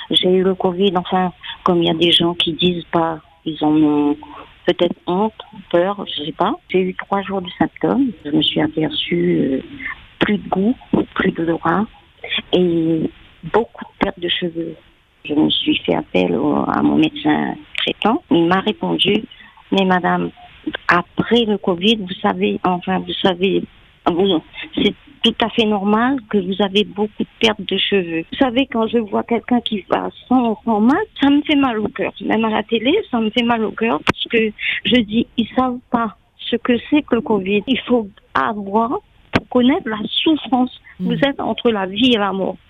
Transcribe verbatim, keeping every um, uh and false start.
j'ai eu le Covid, enfin, comme il y a des gens qui disent pas, ils en ont peut-être honte, peur, je sais pas. J'ai eu trois jours de symptômes. Je me suis aperçue euh, plus de goût, plus d'odorat et beaucoup de perte de cheveux. Je me suis fait appel au, à mon médecin traitant. Il m'a répondu, mais madame, après le Covid, vous savez, enfin, vous savez, vous, c'est tout à fait normal que vous avez beaucoup de pertes de cheveux. Vous savez, quand je vois quelqu'un qui va sans, sans masque, ça me fait mal au cœur. Même à la télé, ça me fait mal au cœur parce que je dis, ils savent pas ce que c'est que le Covid. Il faut avoir pour connaître la souffrance. Mmh. Vous êtes entre la vie et la mort.